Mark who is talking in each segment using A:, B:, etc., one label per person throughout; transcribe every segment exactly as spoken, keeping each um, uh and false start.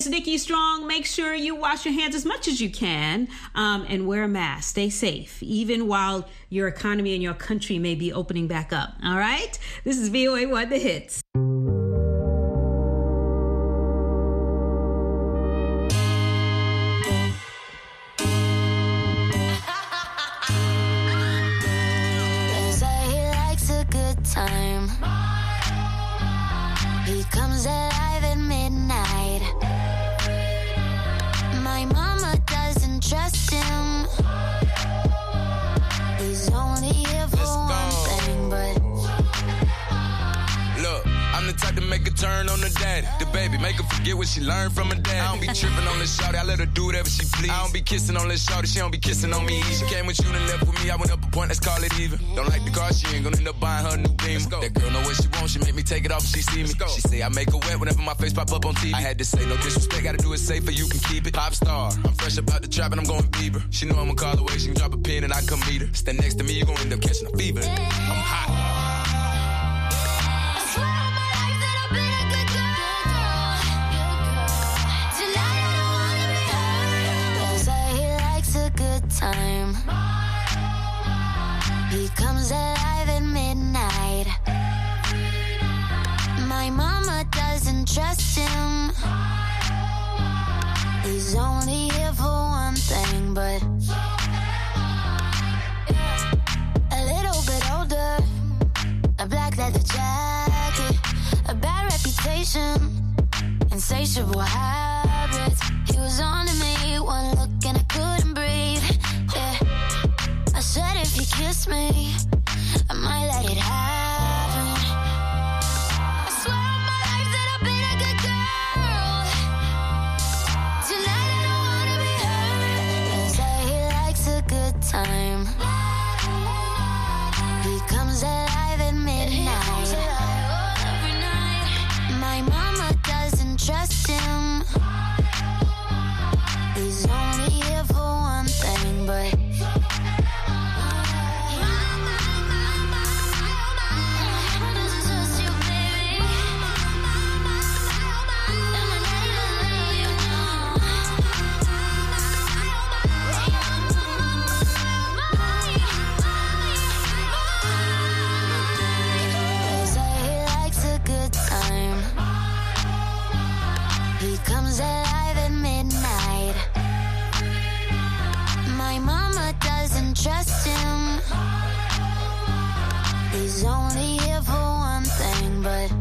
A: It's Nikki Strong. Make sure you wash your hands as much as you can um, and wear a mask. Stay safe, even while your economy and your country may be opening back up. All right? This is V O A one, The Hits.
B: They say he likes a good time. He comes alive at midnight. My mama doesn't trust him. He's only here for one thing, but
C: look, I'm the type to make a turn on the daddy. The baby, make her forget what she learned from her dad. I don't be tripping on this shawty, I let her do whatever she please. I don't be kissing on this shawty, she don't be kissing on me. She came with you and left with me, I went up a point, let's call it even. Don't like the car, she ain't gonna end up buying her a new beam. That girl know what she wants, she make me take it off if she see me. She say I make her wet whenever my face pop up on T V. I had to say no disrespect, gotta do it safer, you can keep it. Pop star, I'm fresh about the trap and I'm going Bieber. She know I'ma call away, she can drop a pin and I come meet her. Stand next to me, you gon' end up catching a fever. I'm hot.
B: Time. He comes alive at midnight. My mama doesn't trust him. He's only here for one thing, but a little bit older, a black leather jacket, a bad reputation, insatiable habits. He was on to me, one look and I couldn't breathe. Yeah. I said if you kiss me, I might let it happen. I swear on my life that I've been a good girl. Tonight I don't wanna be hurt. They say he likes a good time. He comes alive at midnight. Every night. My mama doesn't trust him. He's only here for one thing, but they say he likes a good time. He comes alive at midnight. My mama doesn't trust him. He's only here for one thing, but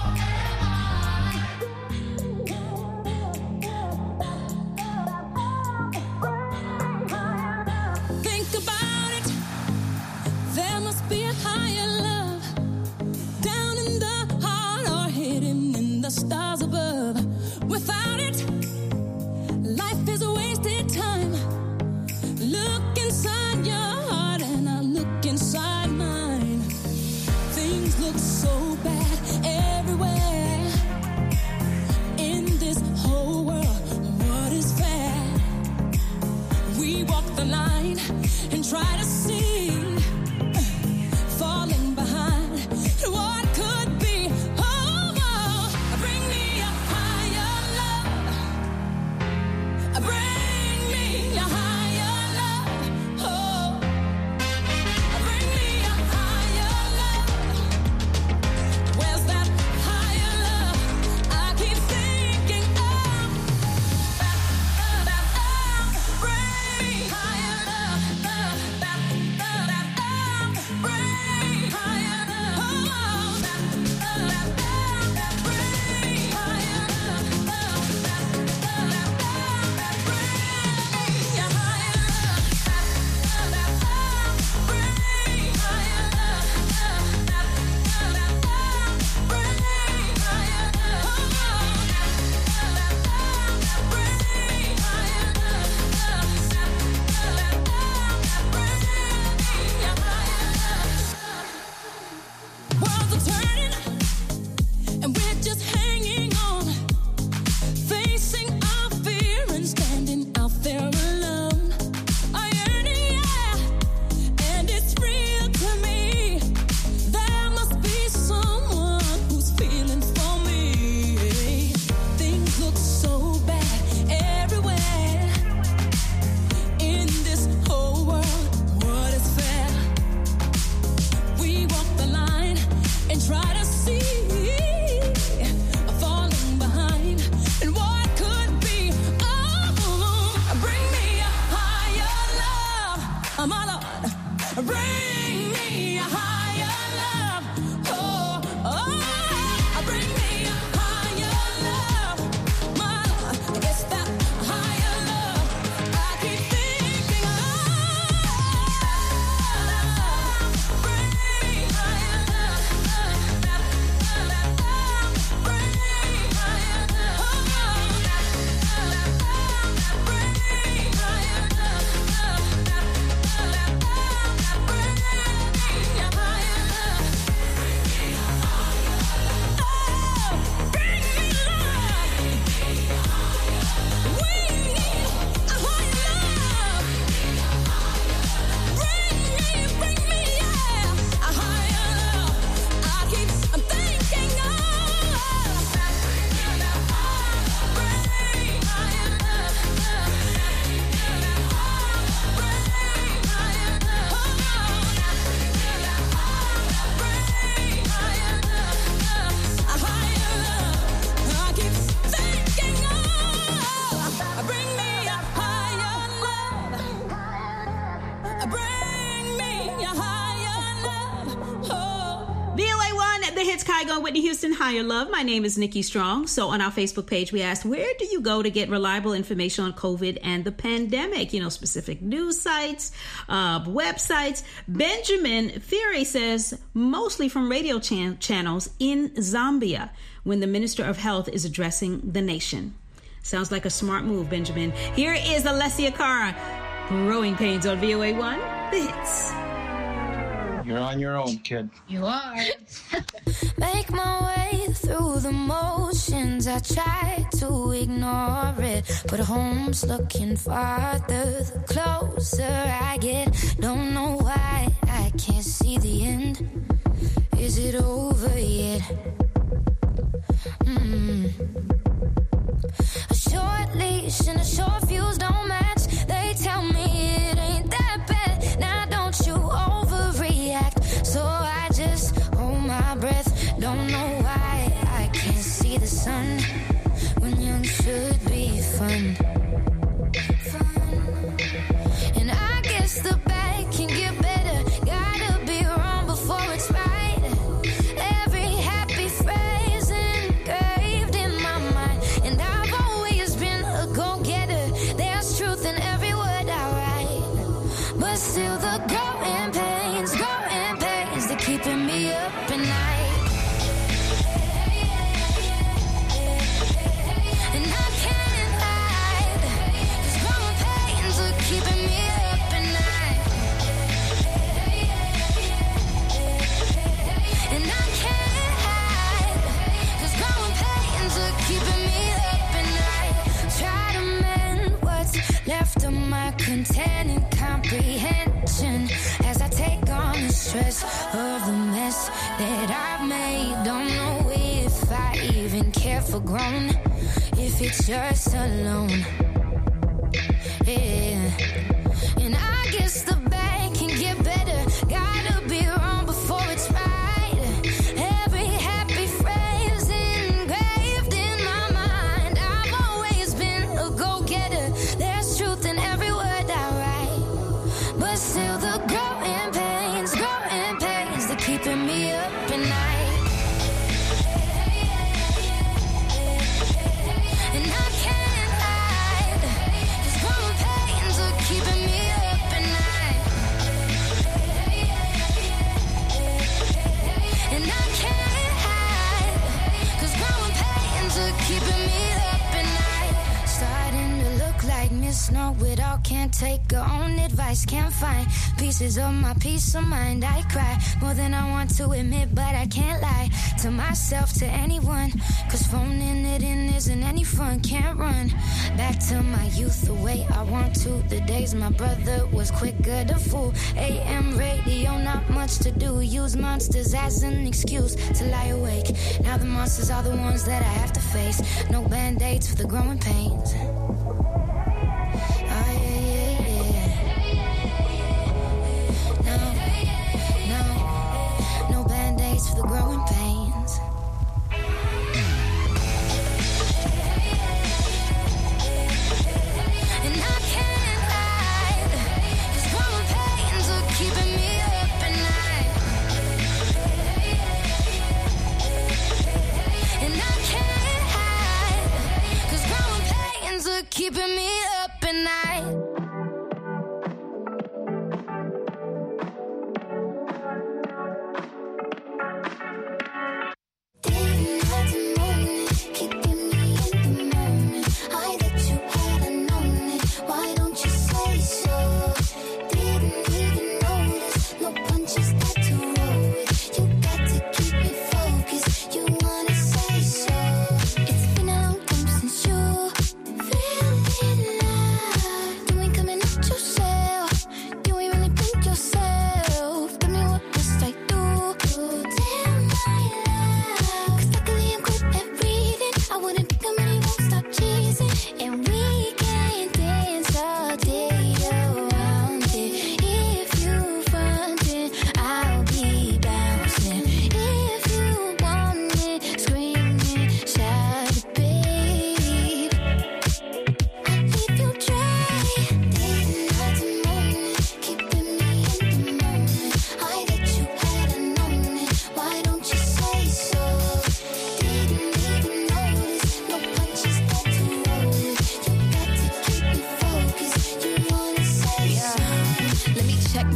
D: think about it. There must be a higher love down in the heart or hidden in the stars above. Without it, life is a wasted time. Look inside your heart and I look inside mine. Things look so bad everywhere. In this whole world, what is fair? We walk the line and try to see, falling behind what could be. Oh, oh, bring me a higher love. Bring me a higher love. Oh, bring me a higher love. Where's that higher love? I keep thinking of. Bring me higher love.
A: one, Whitney Houston, Higher Love. My name is Nikki Strong. So on our Facebook page, we asked, where do you go to get reliable information on COVID and the pandemic? You know, specific news sites, uh, websites. Benjamin Thierry says, mostly from radio chan- channels in Zambia when the Minister of Health is addressing the nation. Sounds like a smart move, Benjamin. Here is Alessia Cara, Growing Pains on V O A one, The Hits.
E: You're on your own, kid.
F: You are.
B: Make my way through the motions. I try to ignore it, but home's looking farther the closer I get. Don't know why I can't see the end. Is it over yet? Mm. A short leash and a short fuse don't match. They tell me it ain't that bad. Now don't you overreact. So I just hold my breath. Don't know why I can't see the sun when young should be fun. Fun. And I guess the bad can get better. Gotta be wrong before it's right. Every happy phrase engraved in my mind. And I've always been a go-getter. There's truth in every word I write. But still the growing pains, growing pains, they're keeping me up at night. And I can't hide, 'cause growing pains are keeping me up at night. And I can't hide, 'cause growing pains are keeping me up at night. Try to mend what's left of my containing comprehension as I take on the stress of the mess that I've made. Don't know if I even care for grown, if it's just alone. Yeah. And I guess the bad can get better. Gotta be wrong before it's right. Every happy phrase engraved in my mind. I've always been a go-getter. There's truth in every word I write. But still the growing pains, growing pains, they're keeping me up at night. And I can't hide, 'cause growing pains are keeping me up at night. And I can't hide, 'cause growing pains are keeping me up at night. Starting to look like Miss Know-It-all, can't take her own advice, can't find pieces of my peace of mind. I cry more than I want to admit, but I can't lie to myself, to anyone, 'cause phoning it in isn't any fun. Can't run back to my youth the way I want to. The days my brother was quicker to fool. A M radio, not much to do. Use monsters as an excuse to lie awake. Now the monsters are the ones that I have to face. No band-aids for the growing pains. Oh yeah, yeah, yeah. No, no, no band-aids for the growing pains. And I can't hide, 'cause growing pains are keeping me up at night. And I can't hide, 'cause growing pains are keeping me up at night.
G: Doing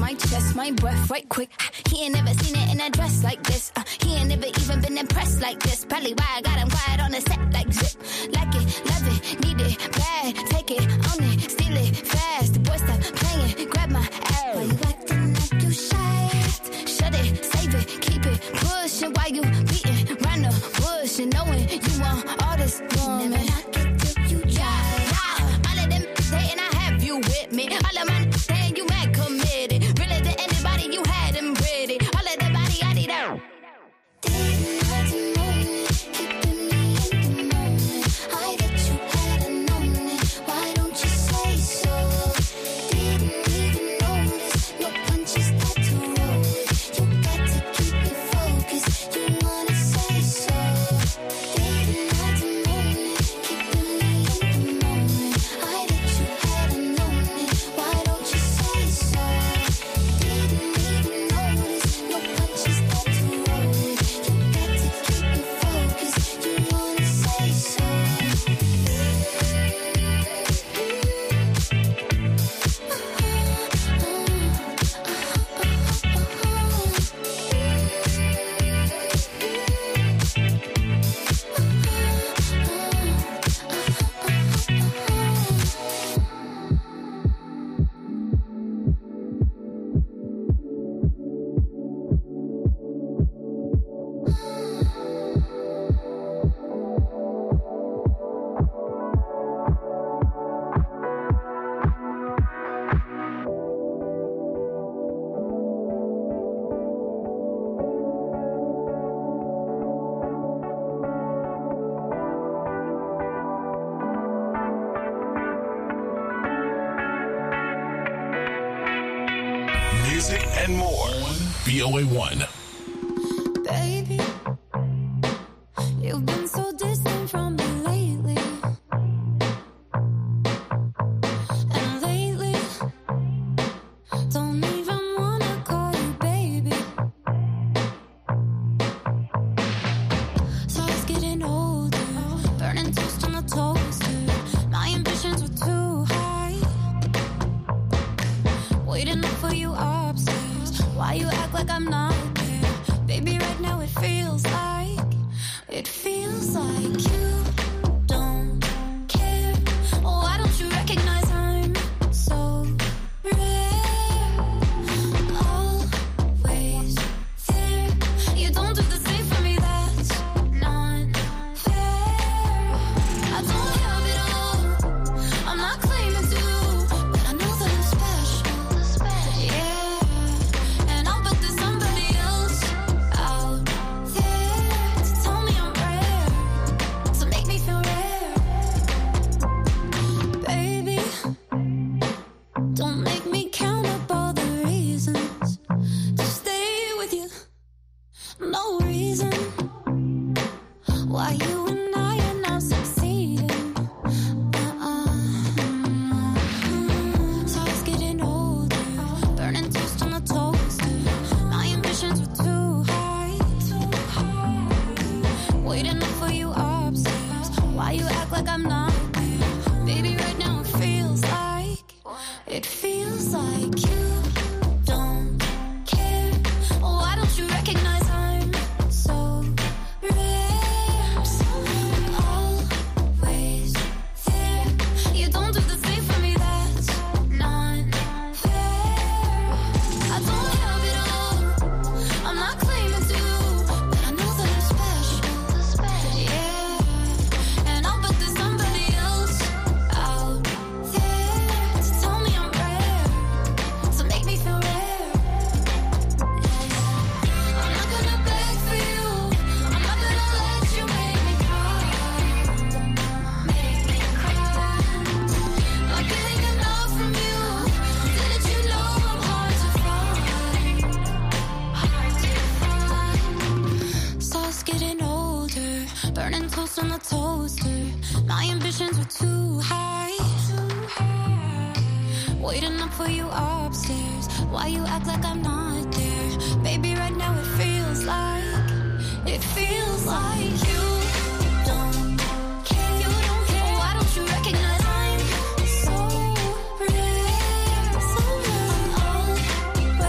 B: my chest, my breath right quick. He ain't never seen it in a dress like this. Uh, he ain't never even been impressed like this. Probably why I got him quiet on the set like zip. Like it, love it, need it, bad. Take it, own it, steal it, fast. The boy stop playing, grab my ass. Why you acting like you shy? Shut it, save it, keep it pushing. Why you beating round the bush and knowing you want all this woman? Never knock it till you try. All of them saying I have you with me. All of my saying you mad committed. Really to anybody you had them ready. All of the body I need out. Didn't have to know me, keeping me in the moment. I bet you hadn't known it. Why don't you say so? Didn't even notice. No punches that to roll with. You got to keep it focused. You wanna say so? Didn't have to know me, keeping me in the moment. I bet you hadn't known it. Why don't you say so? Didn't even notice. No punches that to roll with. You got to keep it focused. You wanna say so?
F: Music and more. V O A one.
D: Baby, you've been so distant from me lately. And lately, don't even wanna call you baby. So I was getting older, burning toast on the toaster. My ambitions were too high. Waiting up for you upstairs. Why you act like I'm not there? Baby, right now it feels like, it feels like you don't care. Why don't you recognize I'm so rare? Always there. You don't do the same for me, that's not fair. I don't have it all, I'm not claiming to, but I know that I'm special. Yeah, and I'll bet there's somebody else out there to tell me I'm rare, to make me feel rare. Baby, don't make me count up all the reasons to stay with you. No reason why you and I are now succeeding. Uh-uh. So I was getting older, burning toast on the toaster. My ambitions were too high, too high. Waiting up for you upstairs. Why you act like I'm not there? Baby, right now it feels like, it feels like you don't care. Why don't you recognize I'm so rare? Always there. You don't do the same for me, that's not fair. I don't have it all, I'm not claiming to, but I know that I'm special. Yeah, and I'll bet there's somebody else out there to tell me I'm rare, to make me feel rare. I'm not gonna beg for you, I'm not gonna let you make me cry, make me cry. Not getting enough from you, didn't you know I'm hard to find, hard to find. So I was getting older, burning toast on the toaster. My ambitions were too high, too high. Waiting up for you upstairs. Why you act like I'm not there? Baby, right now it feels like, it feels like you don't care. You don't care. Why don't you recognize I'm so rare? So rare.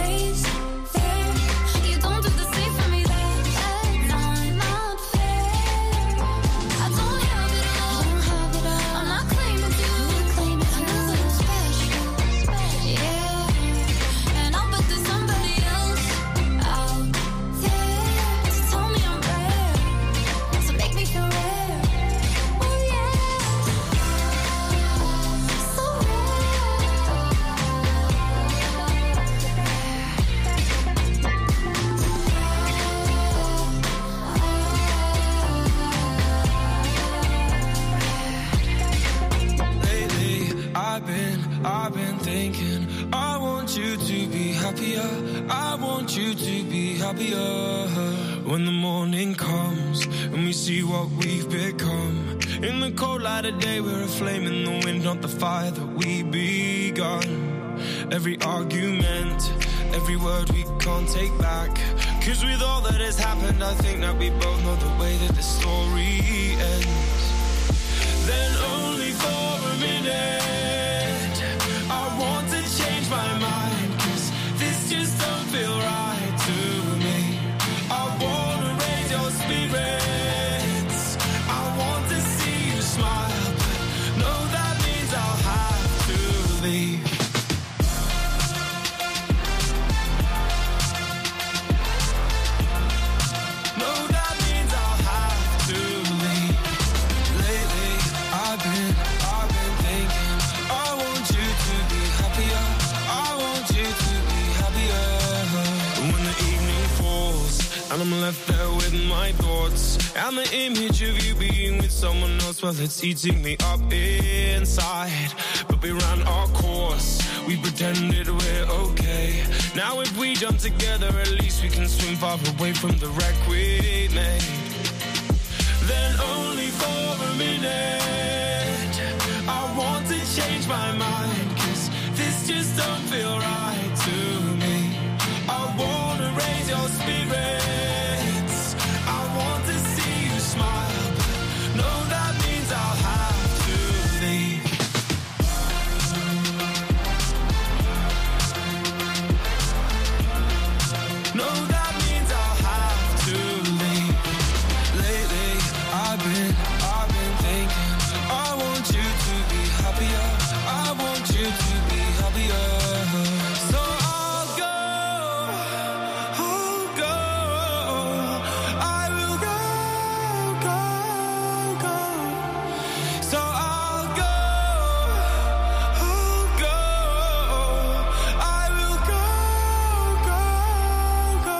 G: happier. I want you to be happier. When the morning comes and we see what we've become, in the cold light of day we're a flame in the wind, not the fire that we begun. Every argument, every word we can't take back, 'cause with all that has happened I think that we both know the way that the story ends. Then only for a minute I want to change my mind, 'cause this just don't feel right to me. I want to raise your spirits, I want to see you smile, but no, that means I'll have to leave. And I'm left there with my thoughts and the image of you being with someone else. Well, it's eating me up inside. But we ran our course, we pretended we're okay. Now if we jump together, at least we can swim far away from the wreck we made. Then only for a minute I want to change my mind, 'cause this just don't feel right to me. I want to raise your spirit, smile, but no, that means I'll have to leave. No, that means I'll have to leave. Lately, I've been, I've been thinking, I want you to be happier. I want you to be happier. So I'll go, I'll go, I will go. So I'll go, I'll go, I will go, go, go.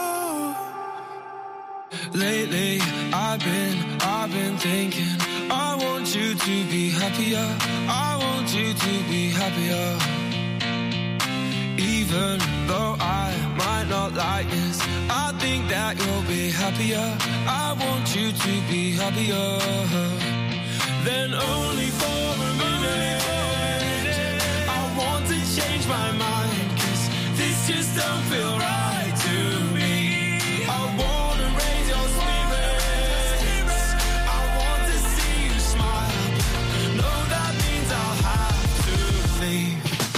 G: Lately, I've been, I've been thinking, I want you to be happier. I want you to be happier. Even though I might not like this, I think that you'll be happier. I want you to be happier. Then only for a minute I want to change my mind, 'cause this just don't feel right to me. I want to raise your spirits, I want to see you smile, no, that means I'll have to leave.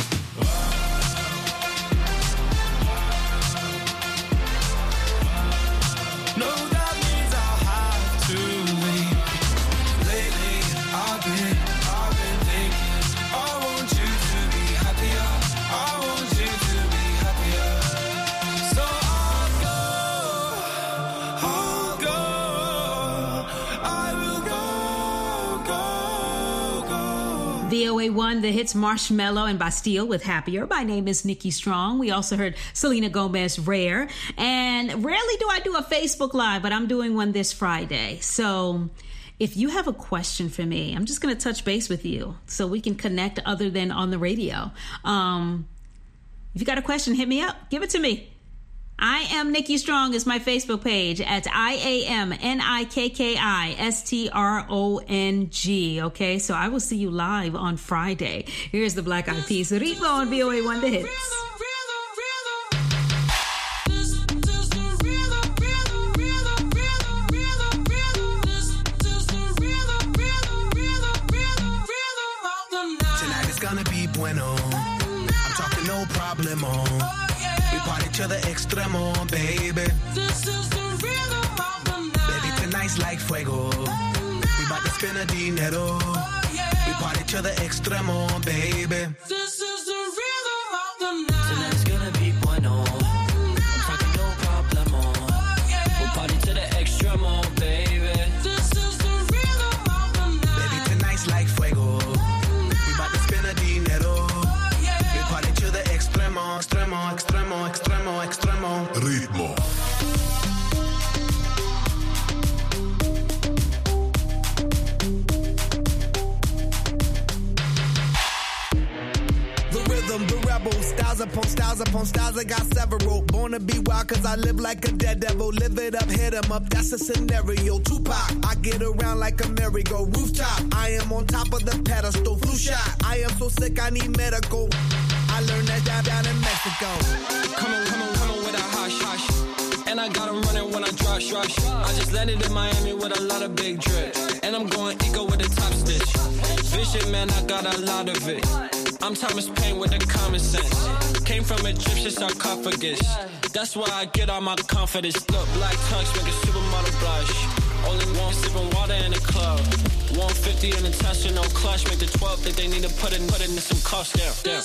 G: No, that means I'll have to leave. Lately, I've been, I've been thinking, I want you to be happier. I want you to be happier. So I'll go, I'll go, I will go, go, go.
A: V O A one, the hits Marshmello and Bastille with Happier. My name is Nikki Strong. We also heard Selena Gomez, Rare. And rarely do I do a Facebook Live, but I'm doing one this Friday. So if you have a question for me, I'm just going to touch base with you so we can connect other than on the radio. Um, if you got a question, hit me up. Give it to me. I am Nikki Strong is my Facebook page at I A M N I K K I S T R O N G. Okay, so I will see you live on Friday. Here's the Black Eyed Peas, Ritmo on V O A one, the hits.
H: Tonight is gonna be bueno. I'm talking no problemo. We party to the extremo, baby.
D: This is the rhythm of the night.
H: Baby, tonight's like fuego. We bout to spend a dinero. We party to the extremo, baby.
D: This is the rhythm of the night.
I: Tonight's gonna be bueno. I'm talking no problemo. We party to the extremo, baby.
D: This is the rhythm of the night.
H: Baby, tonight's like fuego. We bout to spend a dinero. We party to the extremo, extremo, extremo, extremo, extremo.
F: Ritmo.
H: them, the rebels. Styles upon styles upon styles, I got several. Born to be wild cause I live like a dead devil. Live it up, hit 'em up, that's a scenario. Tupac, I get around like a merry-go. Rooftop, I am on top of the pedestal. Flu shot, I am so sick I need medical. I learned that down, down in Mexico.
I: Come on, come on, come on with a hush, hush. And I got 'em running when I rush, rush. I just landed in Miami with a lot of big drip. And I'm going eco with a top stitch. Vision, man, I got a lot of it. I'm Thomas Paine with the common sense. Came from Egyptian sarcophagus. That's why I get all my confidence. Look, black tongues make a supermodel blush. Only one sipping water in the club. one fifty in the Tesla, no clutch. Make the twelve think they need to put it, put it in some cost down. down.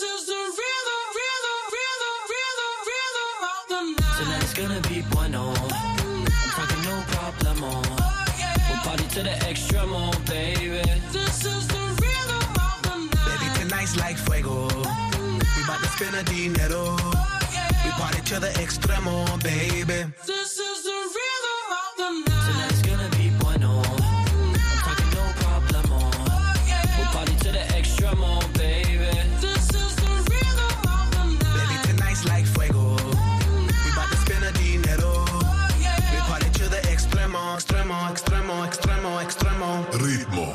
I: Tonight's gonna be bueno. I'm talking no problemo. We'll party to the extremo, baby.
D: This is the rhythm of the night.
H: Baby, tonight's like fuego. We bout to spend a dinero. We party to the extremo, baby.
D: This is the rhythm of the night.
I: Tonight's gonna be bueno. I'm talking no problemo. We'll party to the extremo, baby.
D: This is the rhythm of the night.
H: Baby, tonight's like fuego. We bout to spend a dinero. We party to the extremo, extremo, extremo, extremo, extremo.
F: Ritmo.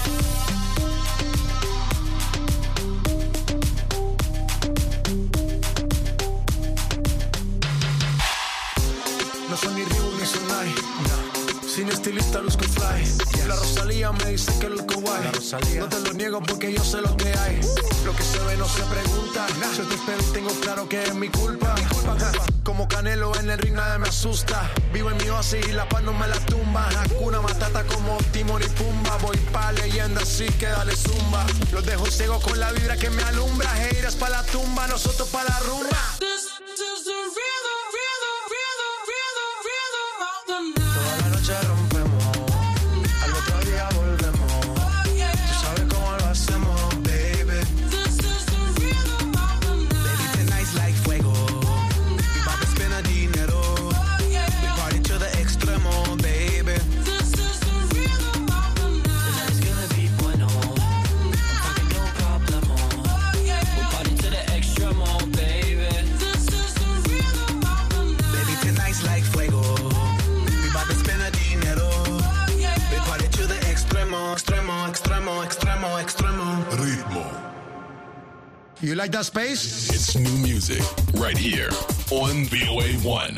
J: No soy ni Reebok ni Sonai, no. Sin estilista luzco fly. Yes. La Rosalía me dice que luzco guay. No te lo niego porque yo sé lo que hay. Lo que se ve no se pregunta. Nah. Yo te espero y tengo claro que es mi culpa. Mi culpa, culpa. Como Canelo en el ring nada me asusta. Vivo en mi oasis y la paz no me la tumba. Hakuna Matata como Timon y Pumba. Voy pa' leyenda así que dale zumba. Los dejo ciego con la vibra que me alumbra. Heiras pa' la tumba, nosotros pa' la rumba.
D: This is the rhythm, rhythm, rhythm, rhythm, rhythm of the night.
J: Toda la noche rompemos, al otro día volvemos. Tú sabes cómo lo hacemos, baby.
D: This is the rhythm of the night.
H: Baby, tonight's like fuego. We bout to spend a dinero. We party to the extremo, baby.
D: This is the rhythm of the night.
I: Tonight's gonna be bueno. I'm talking no problemo. We'll party to the extremo, baby.
D: This is the rhythm of the night.
H: Baby, tonight's like fuego. We bout to spend a dinero. We party to the extremo, extremo, extremo, extremo, extremo.
F: Ritmo.
J: You like that space?
F: It's new music right here on V O A one.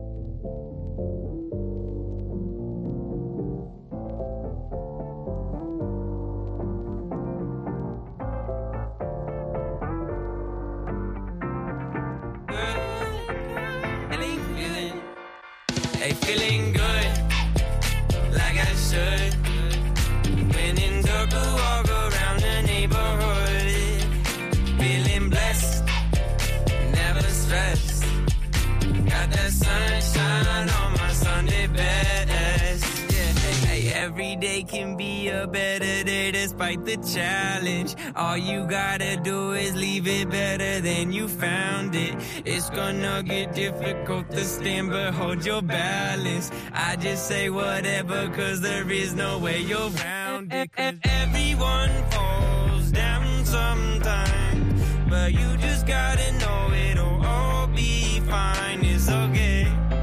I: Hey, feeling good, like I should. When in dark, walk around the neighborhood. Feeling blessed, never stressed. Got that sunshine on my Sunday best. Yeah, hey, hey, every day can be a better day despite the challenge. All you gotta do is leave it better than you found it. It's gonna get difficult to stand, but hold your balance. I just say whatever, cause there is no way you're around it. Everyone falls down sometime, but you just gotta know it'll all be fine. It's okay.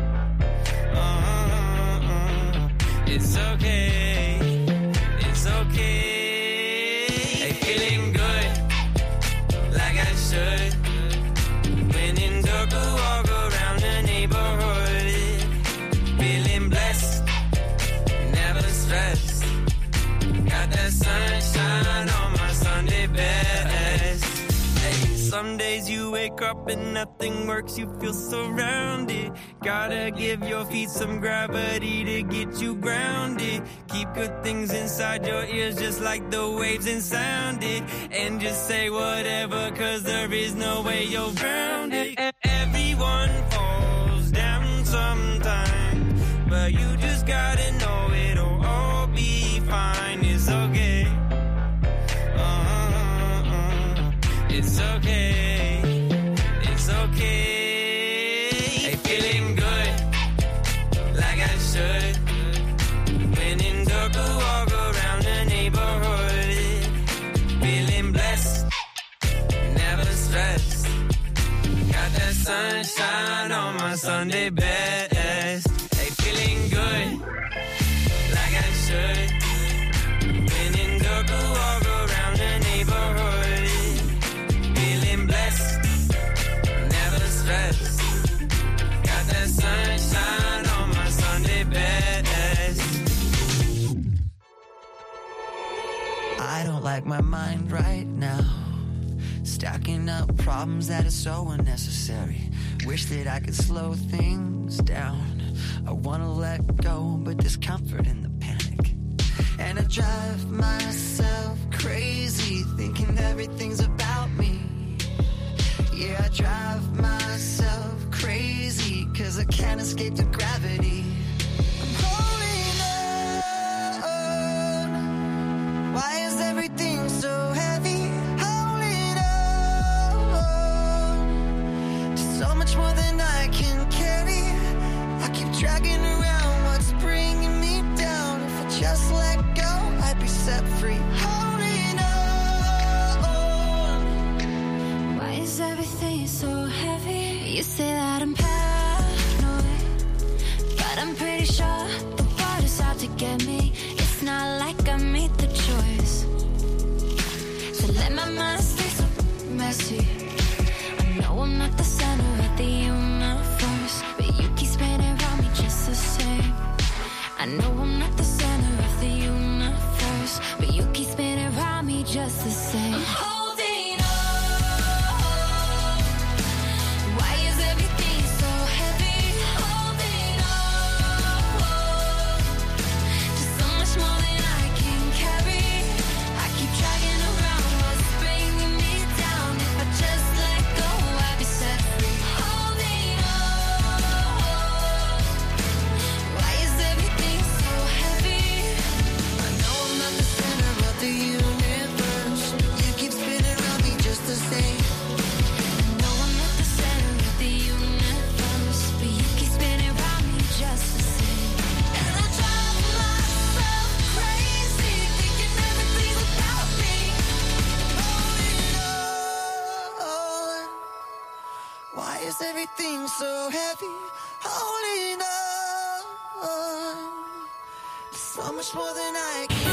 I: Uh-uh-uh. It's okay. It's okay. Hey, feeling good, like I should. When in dark, walk around the neighborhood. Feeling blessed, never stressed. Got that sunshine on my Sunday best. Hey, some days you wake up and nothing works, you feel surrounded. Gotta give your feet some gravity to get you grounded. Keep good things inside your ears just like the waves and sound it. And just say whatever, cause there is no way you're around it. Everyone falls down sometime, but you just gotta know it'll all be fine. It's okay. Uh-uh-uh. It's okay. It's okay. Hey, feeling good, like I should. When in dark, walk around the neighborhood. Feeling blessed, never stressed. stress. Got that sunshine on my Sunday best. Hey, feeling good, like I should. When in Durga, walk around the neighborhood. Feeling blessed, never stressed. Got that sunshine on my Sunday best.
K: I don't like my mind right now. Stacking up problems that are so unnecessary. Wish that I could slow things down. I wanna let go, but there's comfort in the panic. And I drive myself crazy, thinking everything's about me. Yeah, I drive myself crazy, cause I can't escape the gravity. I'm holding on. Why is everything so heavy? So much more than I can carry. I keep dragging around what's bringing me down. If I just let go, I'd be set free. Holding on.
B: Why is everything so heavy? You say that I'm paranoid, but I'm pretty sure the water's out to get me. It's not like I made the choice to let my mind stay so messy. No, I'm not the center of the universe, but you keep spinning around me just the same. I know I'm not the center of the universe, but you keep spinning around me just the same. I'm holding on. Why is everything so heavy? Holding on. Just so much more than I can carry. I keep dragging around what's bringing me down. If I just let go, I'd be set free. Holding on. Why is everything so heavy? I know I'm not the center of the universe. You keep spinning around me just the same. I know I'm not the center of the universe, but you keep spinning around me just the same. And I drive myself crazy, thinking everything's about me.
K: Holding on. Why is everything so heavy? Holding on. So much more than I can.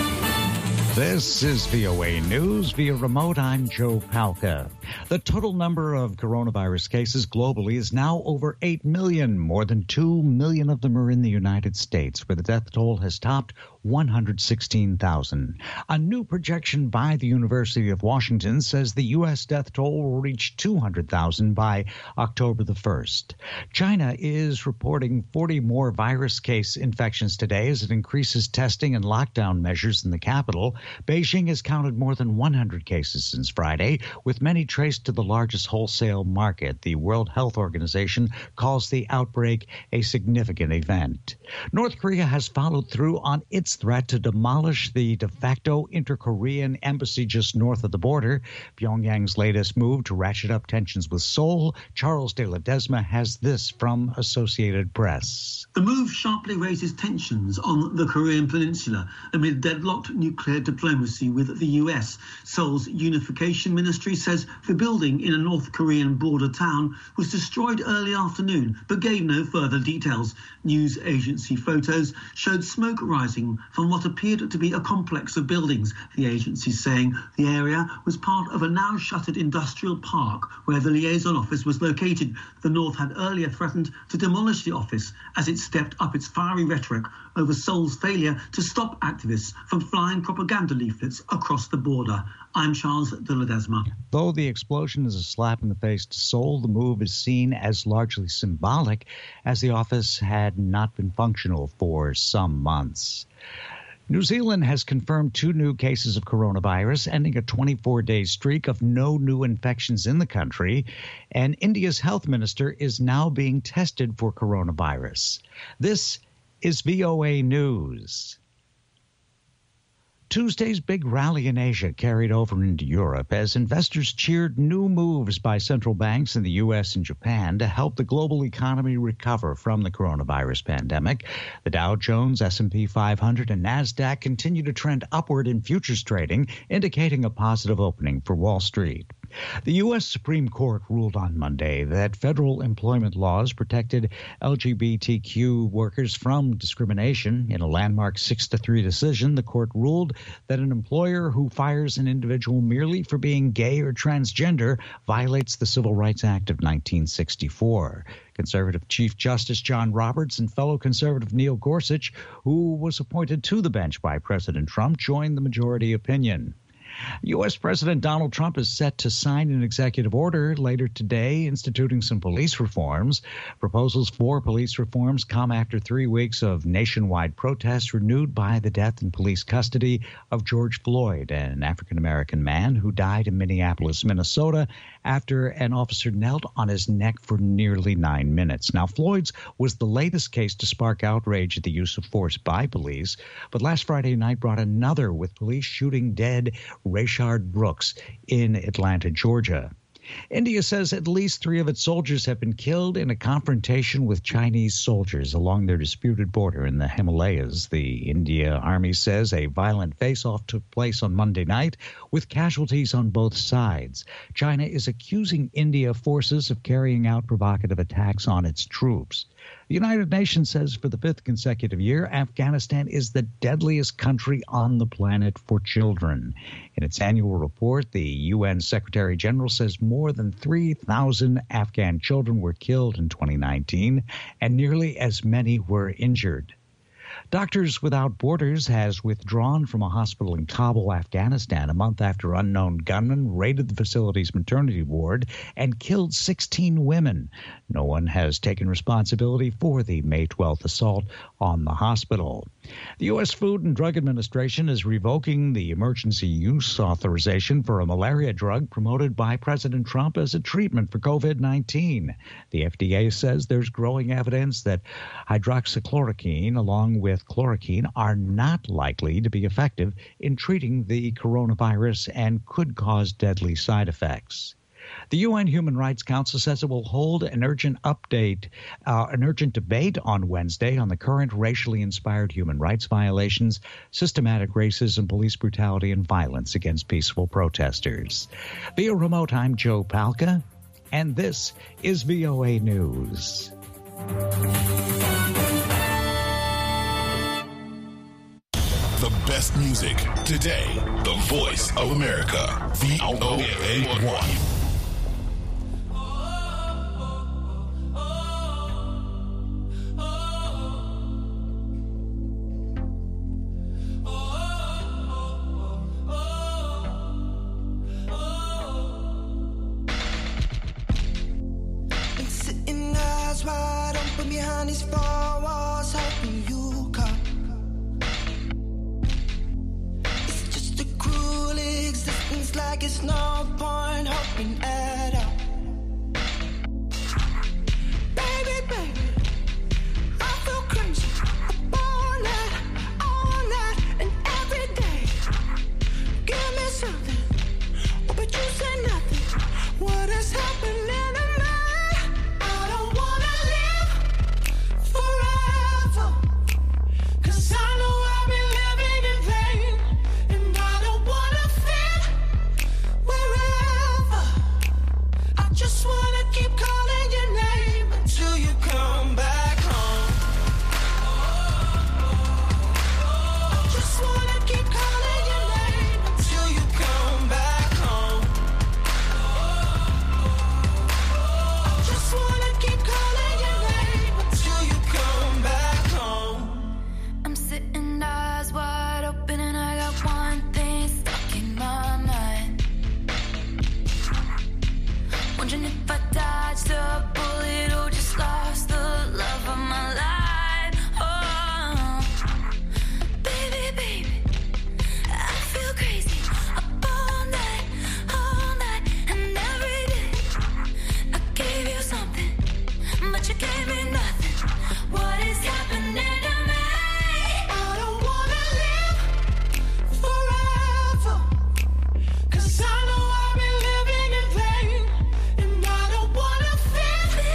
L: This is V O A News. Via remote, I'm Joe Palca. The total number of coronavirus cases globally is now over eight million. More than two million of them are in the United States, where the death toll has topped one hundred sixteen thousand. A new projection by the University of Washington says the U S death toll will reach two hundred thousand by October the first. China is reporting forty more virus case infections today as it increases testing and lockdown measures in the capital. Beijing has counted more than one hundred cases since Friday, with many traced to the largest wholesale market. The World Health Organization calls the outbreak a significant event. North Korea has followed through on its threat to demolish the de facto inter-Korean embassy just north of the border. Pyongyang's latest move to ratchet up tensions with Seoul. Charles de Ledesma has this from Associated Press.
M: The move sharply raises tensions on the Korean peninsula amid deadlocked nuclear diplomacy with the U S. Seoul's unification ministry says the building in a North Korean border town was destroyed early afternoon, but gave no further details. News agency photos showed smoke rising from what appeared to be a complex of buildings, the agency saying the area was part of a now shuttered industrial park where the liaison office was located. The North had earlier threatened to demolish the office as it stepped up its fiery rhetoric over Seoul's failure to stop activists from flying propaganda leaflets across the border. I'm Charles de Ledesma.
L: Though the explosion is a slap in the face to Seoul, the move is seen as largely symbolic, as the office had not been functional for some months. New Zealand has confirmed two new cases of coronavirus, ending a twenty-four day streak of no new infections in the country. And India's health minister is now being tested for coronavirus. This is V O A News. Tuesday's big rally in Asia carried over into Europe as investors cheered new moves by central banks in the U S and Japan to help the global economy recover from the coronavirus pandemic. The Dow Jones, S and P five hundred, and NASDAQ continue to trend upward in futures trading, indicating a positive opening for Wall Street. The U S Supreme Court ruled on Monday that federal employment laws protected L G B T Q workers from discrimination. In a landmark six to three decision, the court ruled that an employer who fires an individual merely for being gay or transgender violates the Civil Rights Act of nineteen sixty-four. Conservative Chief Justice John Roberts and fellow conservative Neil Gorsuch, who was appointed to the bench by President Trump, joined the majority opinion. U S. President Donald Trump is set to sign an executive order later today instituting some police reforms. Proposals for police reforms come after three weeks of nationwide protests renewed by the death in police custody of George Floyd, an African-American man who died in Minneapolis, Minnesota, after an officer knelt on his neck for nearly nine minutes. Now, Floyd's was the latest case to spark outrage at the use of force by police, but last Friday night brought another with police shooting dead Rayshard Brooks in Atlanta, Georgia. India says at least three of its soldiers have been killed in a confrontation with Chinese soldiers along their disputed border in the Himalayas. The India Army says a violent face-off took place on Monday night with casualties on both sides. China is accusing India forces of carrying out provocative attacks on its troops. The United Nations says for the fifth consecutive year, Afghanistan is the deadliest country on the planet for children. In its annual report, the U N Secretary General says more than three thousand Afghan children were killed in twenty nineteen, and nearly as many were injured. Doctors Without Borders has withdrawn from a hospital in Kabul, Afghanistan, a month after unknown gunmen raided the facility's maternity ward and killed sixteen women. No one has taken responsibility for the May twelfth assault on the hospital. The U S. Food and Drug Administration is revoking the emergency use authorization for a malaria drug promoted by President Trump as a treatment for COVID nineteen. The F D A says there's growing evidence that hydroxychloroquine, along with chloroquine, are not likely to be effective in treating the coronavirus and could cause deadly side effects. The U N Human Rights Council says it will hold an urgent update, uh, an urgent debate on Wednesday on the current racially inspired human rights violations, systematic racism, police brutality, and violence against peaceful protesters. Via remote, I'm Joe Palca, and this is V O A News.
F: The best music today. The voice of America. V O A one.
N: Wide open behind these four walls, hoping you come. It's just a cruel existence, like it's no point hoping at all. Baby, baby, I feel crazy all night, all night, and every day. Give me something, oh, but you say nothing. What is happening?
O: I know I've been living in vain, and I don't wanna feel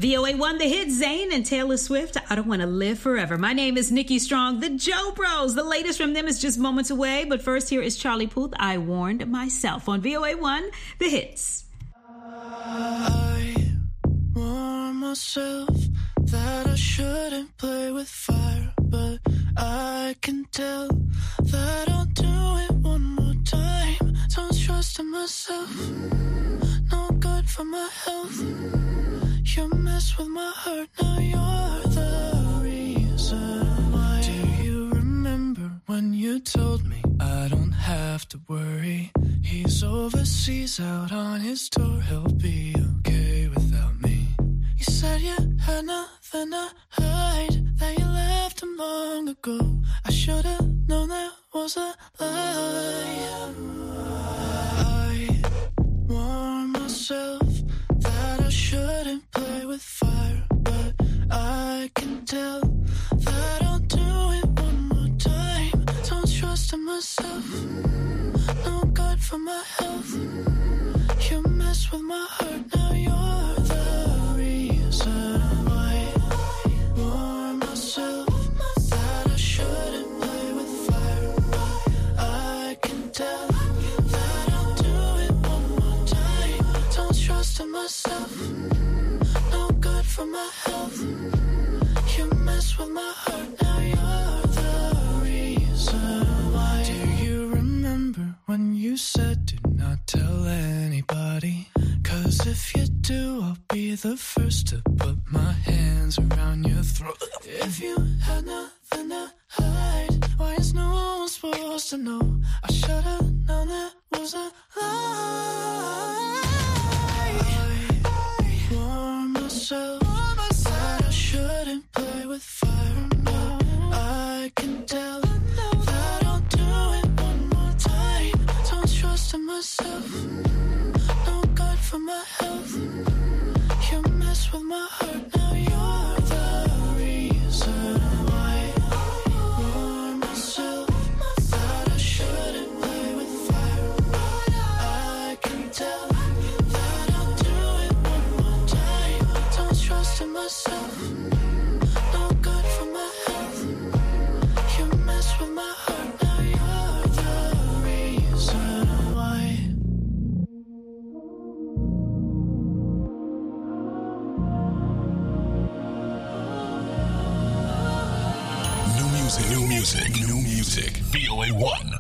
A: V O A one, The Hit, Zayn and Taylor Swift, I Don't Want to Live Forever. My name is Nikki Strong, the Joe Bros. The latest from them is just moments away. But first, here is Charlie Puth, I Warned Myself on V O A one, The Hits.
N: I warned myself that I shouldn't play with fire, but I can tell that I'll do it one more time. Don't trust in myself, no good for my health. You mess with my heart, now you're the reason why. Do you remember when you told me I don't have to worry? He's overseas out on his tour, he'll be okay without me. You said you had nothing to hide, that you left him long ago. I should've known that was a lie. I warned myself that I shouldn't play with fire, but I can tell that I'll do it one more time. Don't trust in myself, no good for my health. You mess with my heart, now you're the reason why. I warn myself that I shouldn't play with fire, but I can tell that I'll do it one more time. Don't trust in myself, no good for my health. You mess with my heart, now you're the reason why. Do you remember when you said do not tell anybody? Cause if you do, I'll be the first to put my hands around your throat. If you had nothing to hide, why is no one supposed to know? I should've known that was a lie. I warned myself that I shouldn't play with fire. No, I can tell that I'll do it one more time. Don't trust in myself, no good for my health. You mess with my heart, now you're the reason why. I warned myself that I shouldn't play with fire. I can tell that I'll do it one more time. Don't trust in myself, no good for my health. You mess with my heart, now you're the reason why.
F: New music, new music, new music. V O A one.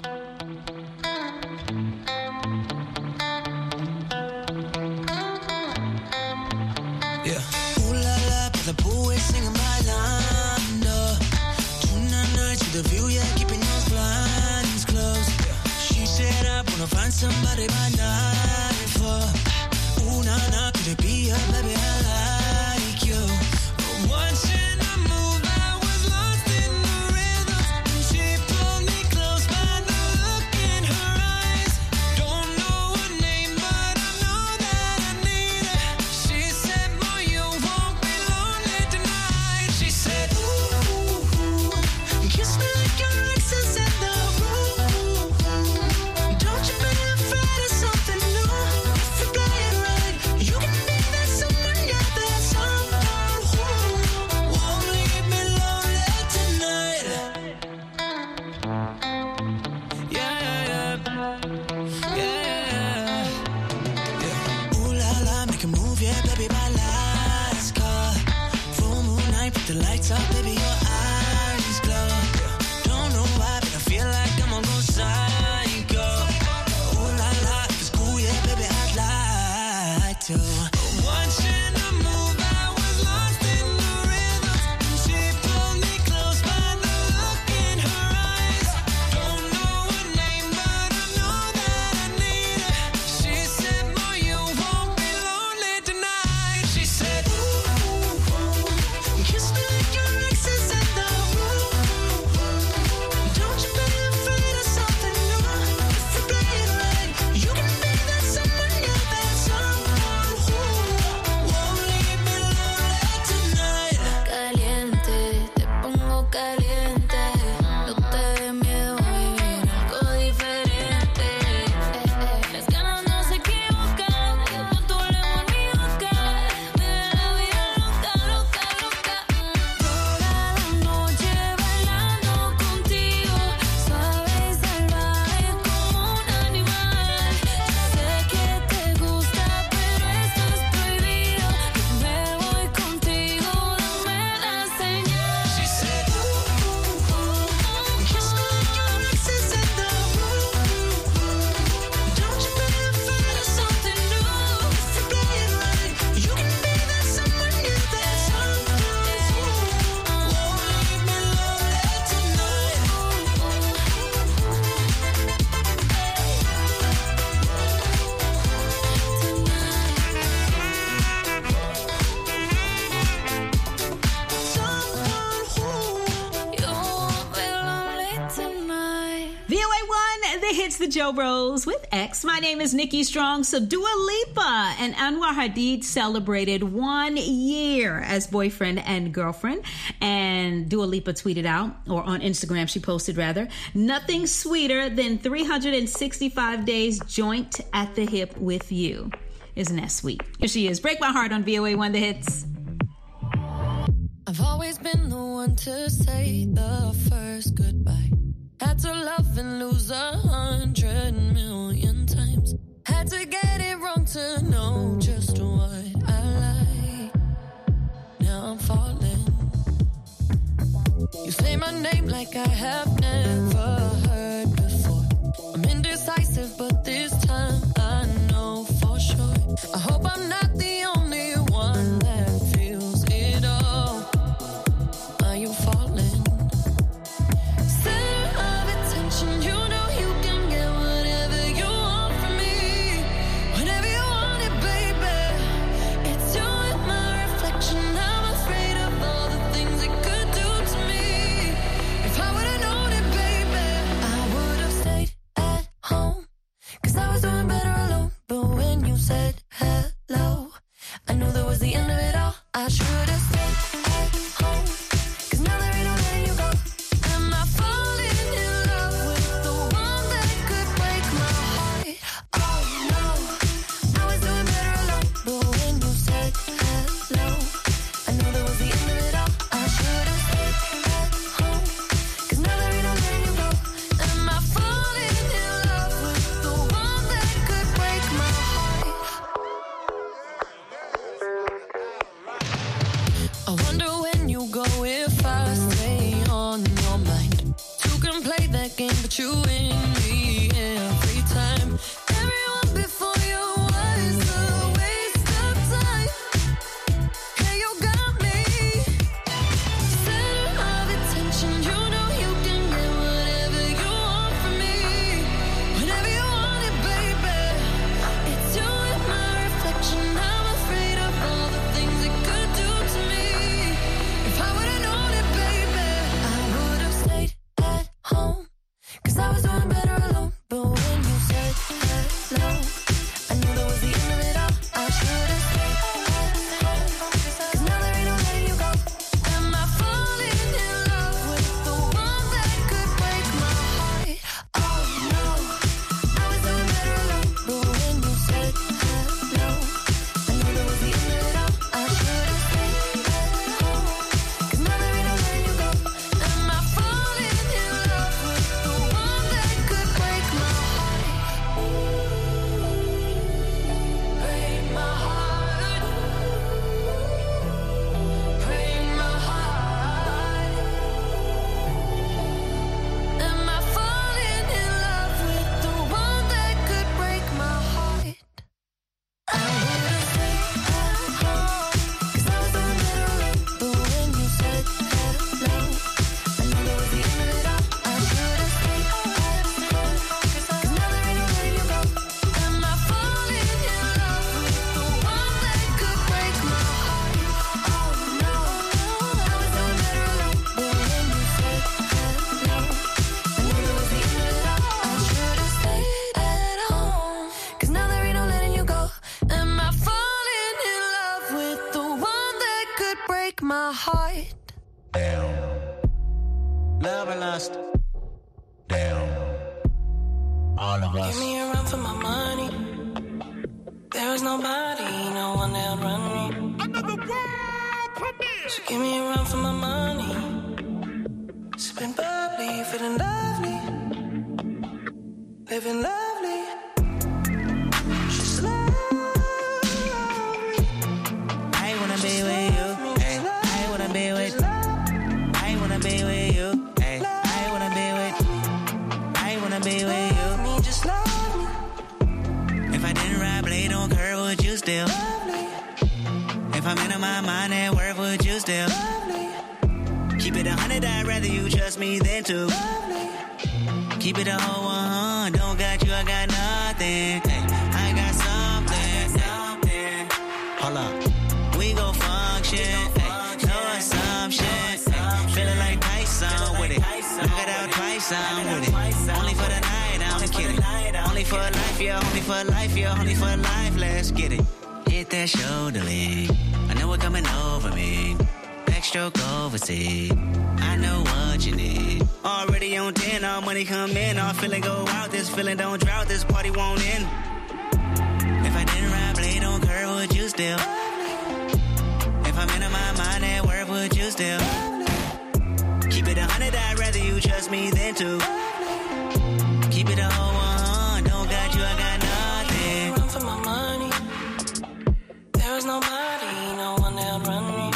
N: Yeah. Ooh la la, but the pool is singing my line. No. Tonight night to the view, yeah, keeping those blinds closed. She said I wanna find somebody by night for. Ooh na na, could it be her, baby? I like you. But watching her move, I was lost in the rhythm. And she pulled me close by the look in her eyes. Don't know her name, but I know that I need her. She said, boy, you won't be lonely tonight. She said, ooh, kiss me like your ex is in the room. Don't you be afraid of something new. If you play it right, you can be that someone, yeah, that's
A: Joe Rose with X. My name is Nikki Strong. So Dua Lipa and Anwar Hadid celebrated one year as boyfriend and girlfriend. And Dua Lipa tweeted out, or on Instagram she posted rather, nothing sweeter than three hundred sixty-five days joint at the hip with you. Isn't that sweet? Here she is. Break My Heart on V O A one The Hits.
D: I've always been the one to say the first goodbye. Had to love and lose a hundred million times. Had to get it wrong to know just what I like. Now I'm falling. You say my name like I have never heard before. I'm indecisive, but this time I know for sure. I hope I'm not the only one that feels it all. Are you falling? Center of attention, you know you can get whatever you want from me. Whenever you want it, baby. It's you and my reflection. I'm afraid of all the things it could do to me. If I would've known it, baby, I would've stayed at home. Cause I was doing better alone. But when you said hello, I knew that was the end of it all. I should've stayed at home. Cause now there ain't no letting you go. Am I falling in love with the one that could break my heart? Oh no, I was doing better alone. But when you said hello, I knew that was the end of it all. I should've stayed at home. Cause now there ain't no letting you go. Am I falling in love with the one that could break my heart? I wonder when you go if I stay on your mind. Two can play that game, but you win me every time. Everyone before you was a waste of time. Yeah, you got me. Center of attention, you know you can get whatever you want from me. Whenever you want it, baby. It's you and my reflection. I'm afraid of all the things it could do to me. If I would've known it, baby, I would've stayed at home. Cause I was doing better alone. But when you said hello, I knew that was the end of it all. I should've stayed at home. Cause now there ain't no letting you go. Am I falling in love with the one that could break my heart? Oh no, I was doing better alone. But when you said hello, I knew that was the end of it all. I should've stayed at home. Cause now there ain't no letting you go. Am I falling in love with the one that could break my heart? Break my heart. Break my heart. Am I falling in love with the one that could break my heart? I would've stayed at home. Cause I was doing better alone. But when you said hello, I knew that was the end of it all. I should've stayed at home. Cause now there ain't no letting you go. Am I falling in love with the one that could break my heart? Oh no, I was doing better alone. But when you said hello, I knew that was the end of it all. I should've stayed at home. Cause now there ain't no letting you go. Am I falling in love with the one that could break my heart?
O: Love and lust. Damn. All of us.
D: Give me a run for my money. There is nobody, no one that'll run me. Another world premiere. So give me a run for my money. Sipping bubbly, feeling lovely. Living lovely. She's lovely.
O: I wanna be with you. Hey, I wanna be with. I wanna be with you. Hey, I wanna be with. I wanna be with you.
D: Me, just love me.
O: If I didn't ride blade on curve, would you still? If I'm in my mind at work, would you still? Keep it a hundred, I'd rather you trust me than to. Keep it a whole one, don't got you, I got nothing. Hey, I got something. something. Hold up, we gon' function. Hey, no assumption. Hey, feeling like Tyson with it. Knock it out twice, I'm with it. Only for the night, I'm kidding. life, yeah, only for life, yeah, only for life. Let's get it. Hit that shoulder lean. I know it coming over me. Backstroke overseas. I know what you need. Already on ten, all money come in. All feeling go out. This feeling don't drought. This party won't end. If I didn't ride blade on curve, would you still? If I'm in my mind at work, would you still? Keep it a hundred, I'd rather you trust me than to. Keep it a whole one, don't got you, I got nothing.
N: Run for my money. There is nobody, no one that'll run me.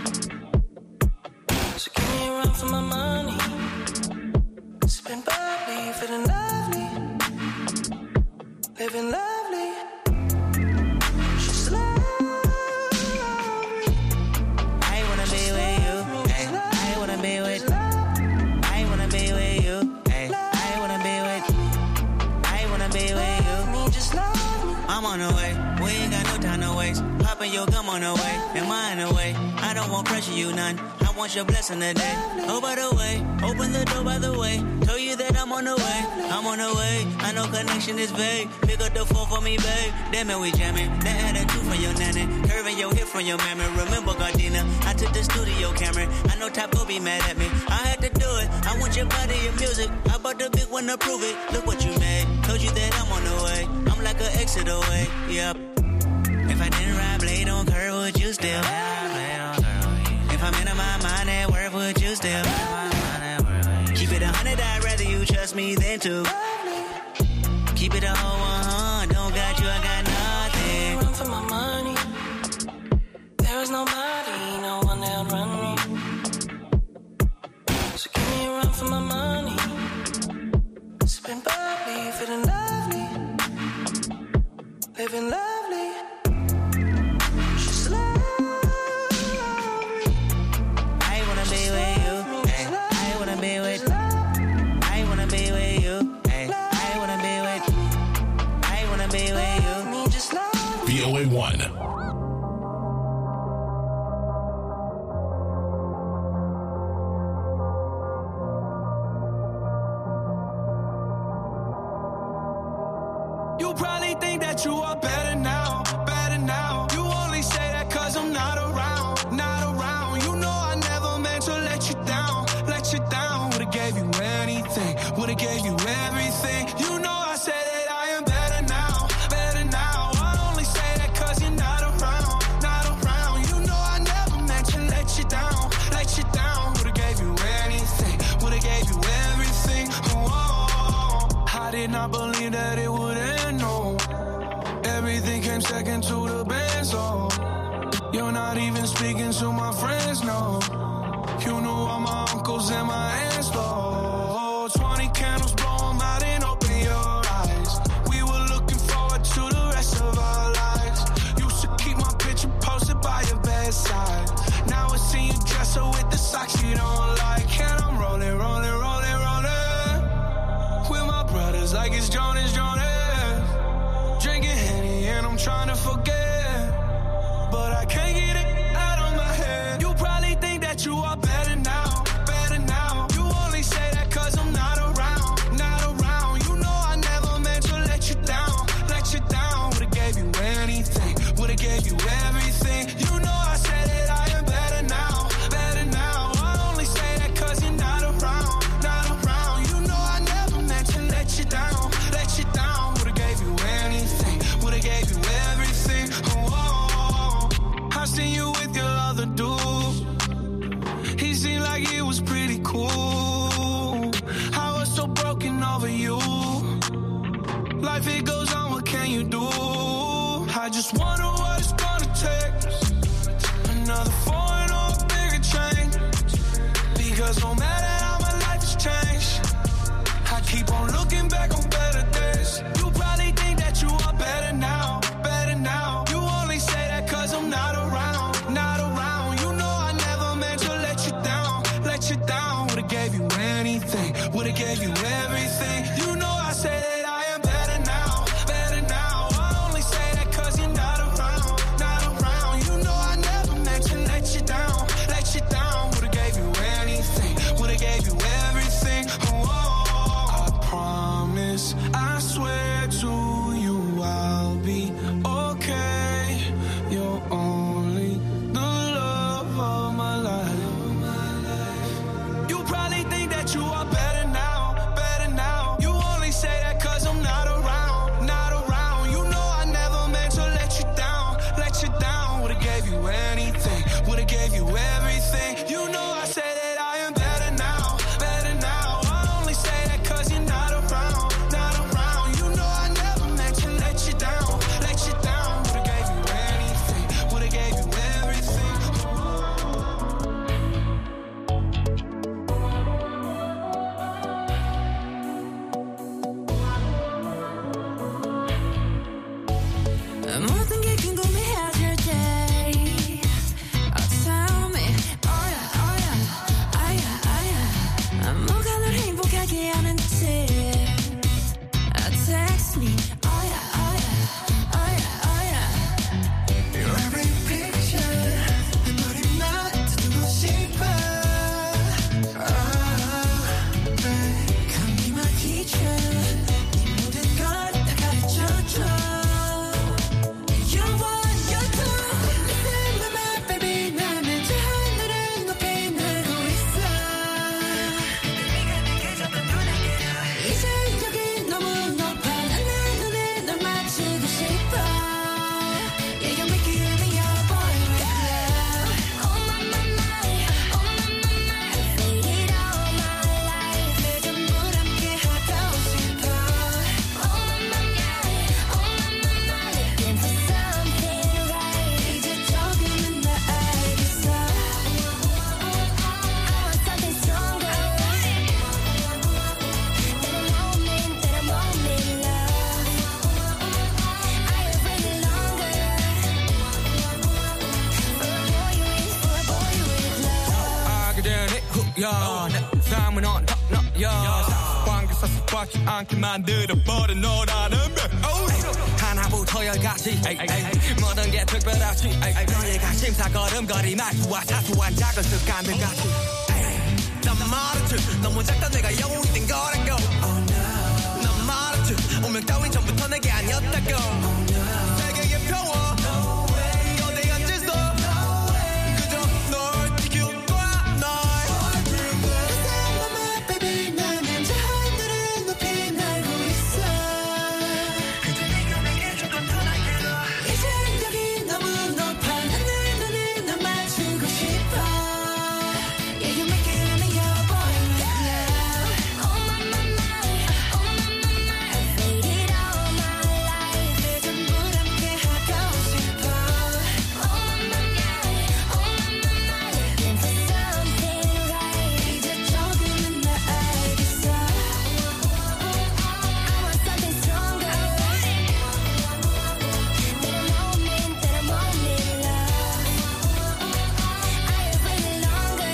N: So give me a run for my money. Sipping bubbly, feeling lovely. Living lovely. She's lovely.
O: I wanna be with you. Hey, I wanna be with. I wanna be with you. Hey, I wanna be with. I wanna be with you. I'm on the way. We ain't got no time to waste. Poppin' your gum on the way. Am I in the way? I don't want pressure, you none. I want your blessing today. Oh, by the way, open the door by the way. Told you that I'm on the way. I'm on the way. I know connection is vague. Pick up the phone for me, babe. Damn it, we jamming. That had a two from your nanny. Curving your hip from your mammy. Remember, Gardena, I took the studio camera. I know Top will be mad at me. I had to do it. I want your body, your music. I bought the big one to prove it. Look what you made. Told you that I'm on the way. I'm like an exit away. Yep. If I didn't ride blade on curve, would you still? If I'm in my mind at work, would you still? Keep it a hundred, I'd rather you trust me than to. Keep it a whole one, don't got you, I got nothing.
N: Run for my money. There is nobody, no one that'll run me. So give me a run for my money. Sipping bubbly, feeling lovely. Living lovely. She's lovely.
O: I wanna be with you. Hey, I wanna be with. I wanna be with you. Hey, I wanna be with. I wanna be with you.
F: V O A one.
J: You probably think that you are better now, better now. You only say that cause I'm not around, not around. You know I never meant to let you down, let you down. Would've gave you anything, would've gave you everything. You know I said that I am better now, better now. I only say that cause you're not around, not around. You know I never meant to let you down, let you down. Would've gave you anything, would've gave you everything. Oh, I did not believe that it would end, no. Everything came second to the best, oh. You're not even speaking to my friends, no. You knew all my uncles and my aunts, though. Twenty candles, blow 'em out and open your eyes. We were looking forward to the rest of our lives. Used to keep my picture posted by your bedside. Now I see you dress her with the socks you don't like. And I'm rolling, rolling, rolling, rolling with my brothers like it's Jonas, Jonas. Drinking Henny and I'm trying to forget, but I can't get it out of my head. You probably think that you are better now, better now. You only say that cause I'm not around, not around. You know I never meant to let you down, let you down. Would've gave you anything, would've gave you everything. You know I said that I am better now, better now. I only say that cause you're not around, not around. You know I never meant to let you down, let you down. Would've gave you anything, would've gave you everything. Oh, I seen you with your other dude. He seemed like he was pretty cool. I was so broken over you. Life it goes on, what can you do? I just wonder what it's gonna take. Another foreign or a bigger change. Because no matter how my life has changed, I keep on looking back on better days. You probably think that you are better now, better now. You only say that cause I'm not around, not around. You know I never meant to let you down, let you down. Would've gave you anything, would've gave you everything. You know I say that I am better now, better now. I only say that cause you're not around, not around. You know I never meant to let you down, let you down. Would've gave you anything, would've
D: 모든 게 궁금해해줄게. Oh, tell me, oh yeah, oh yeah, oh yeah, oh yeah. 뭐가 널 행복하게 하는지. Uh, text me, oh yeah, oh yeah, oh yeah, oh yeah.
N: Your every picture 내 머리 나 듣고 싶어. Oh, babe, come be my teacher. 네 모든 걸 다 가르쳐줘. You're one, you're two. Listen to me, baby. 나는 저 하늘을 높이 날고 있어. 네가 내게 줬던 눈에게 이제 여기 너무 높아. 난 내 눈에 널 맞추고 싶어. Yeah, you're making me your boy with love.
B: Oh my my my, oh my my my, waited all my life.
N: 내 전부 함께 하고 싶어.
B: Oh my my my, oh my my my, looking for something right.
N: 이제 조금은 나 알겠어.
B: I want something stronger than a moment, than a moment, love. I have waited longer for a boy with, for a boy with love.
G: 아 그대는 후야 내 삶은 on top 너야 관계사 습관치 않게 만들어버린 너라는 별 하나부터 열까지 모든 게 특별하지 너의 관심사 걸음걸이 말투와 사소한 작은 습관들 같이 난 말했지 너무 작다 내가 영웅이 된 거라고 난 말했지 운명 따윈 전부터 내게 아니었다고 세계의 평화 어디 앉아서 그저 널 지킬 거야 널
N: Listen to me, baby. 나는 저 하늘을 높이 날고 있어.
G: 그저 네가 내게 줬던 편하게로
N: 이제 여기 너무 높아. 난 내 눈에 널 맞추고 싶어. Yeah, you're making me your boy with love.
B: Oh my my my, oh my my my, waited all my life.
N: 내 전부 함께 하고 싶어.
B: Oh my my my, oh my my my, looking for something right.
N: 이제 조금은 나 알겠어.
B: I want something stronger than a moment, than a moment, love. I have waited longer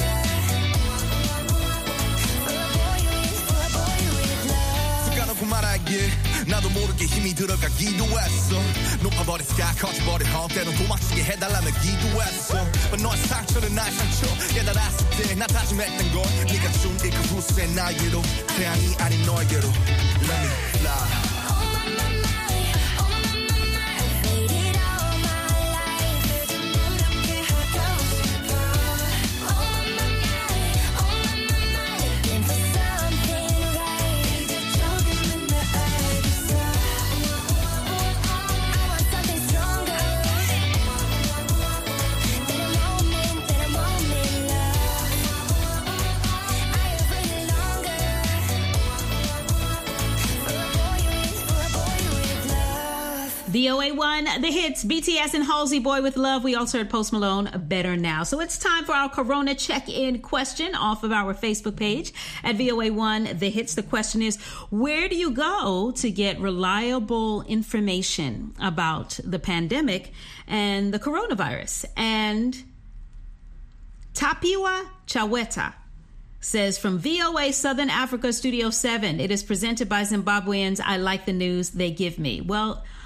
B: for a boy with, for a boy with love.
J: 까놓고 말하길 나도 모르게 힘이 들어가기도 했어 높아버린 스카 커져버린 험 때론 도망치게 해달라며 기도했어 But 너의 상처는 나의 상처 깨달았을 때 나 다짐했던 건 네가 준 이 그 후세 나에게로 태양이 아닌 너에게로 Let me fly
B: Oh my my my, oh my my my, waited all my life.
N: 내 전부 함께 하고 싶어.
B: Oh my my my, oh my my my, looking for something right.
N: 이제 조금은 나 알겠어.
B: I want something stronger than a moment, than a moment, love. I have waited longer for a boy with, for a boy with love.
A: V O A one, the hits, B T S and Halsey, Boy with Love. We also heard Post Malone, Better Now. So it's time for our Corona check-in question off of our Facebook page at V O A one, the hits. The question is, where do you go to get reliable information about the pandemic and the coronavirus? And Tapiwa Chaweta says, from V O A Southern Africa Studio seven, it is presented by Zimbabweans. I like the news they give me. Well,